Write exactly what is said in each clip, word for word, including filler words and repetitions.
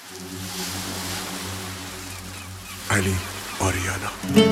علی آریانا.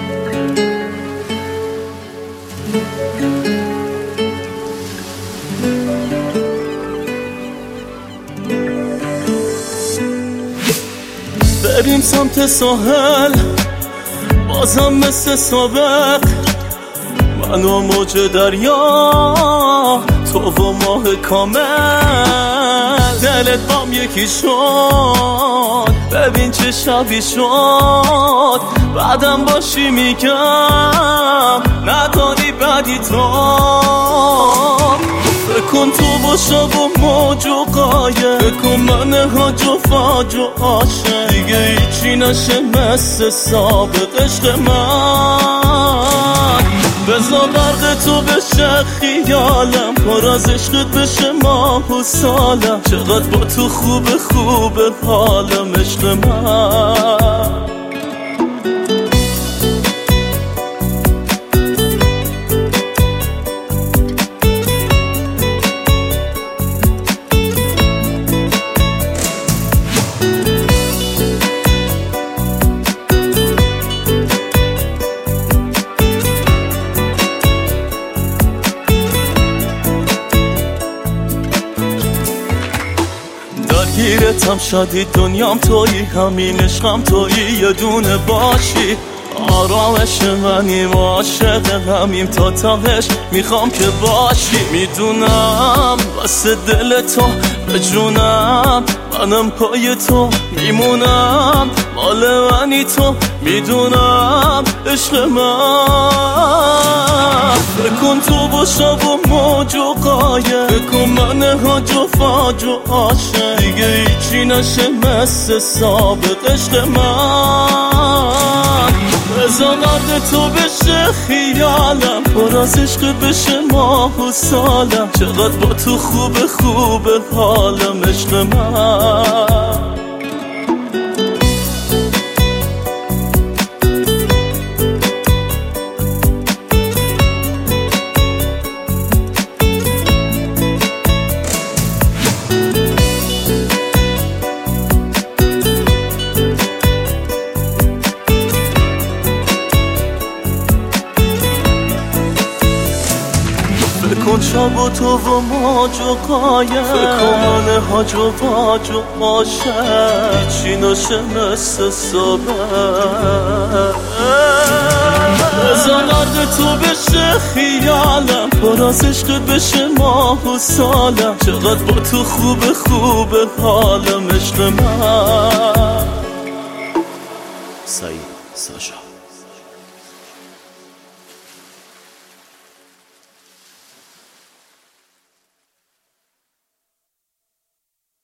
بریم سمت ساحل بازم مثل سابق، من و موج دریا، تو و ماه کامل. دلت بام یکی شد، ببین چه شبی شد. بعدم باشی میگم نداری بدی تو. بکن تو با شب و موج و قایه، بکن من هاج و فاج و عاشق. دیگه هیچی نشه مثل سابق عشق من. بذار برق تو بشه خیالم، پر از عشقت بشه ماه و سالم. چقدر با تو خوب خوب حالم عشق من. گیرتم شدی دنیام تویی، همین عشقم تویی، یه دونه باشی. آرامش منیم، عاشق همیم تا تهش میخوام که باشی. میدونم واسه دل تو به جونم، منم پای تو میمونم. مال منی تو میدونم عشق من. بکن تو با شب و موج و قایه، بکن من هاج و فاج و عاشق. دیگه هیچی نشه مثل سابق عشق من. بذار قدر تو بشه خیالم، پر از عشق بشه ماه و سالم. چقدر با تو خوب خوب حالم عشق من. بکن شب و تو و موج و قایه، بکن من هاج و باج و عاشق. هیچی نشه مثل صبح. بذار قدر تو بشه خیالم، پر از عشق بشه ماه و سالم. چقدر با تو خوب خوب حالم عشق من. سعید ساشا.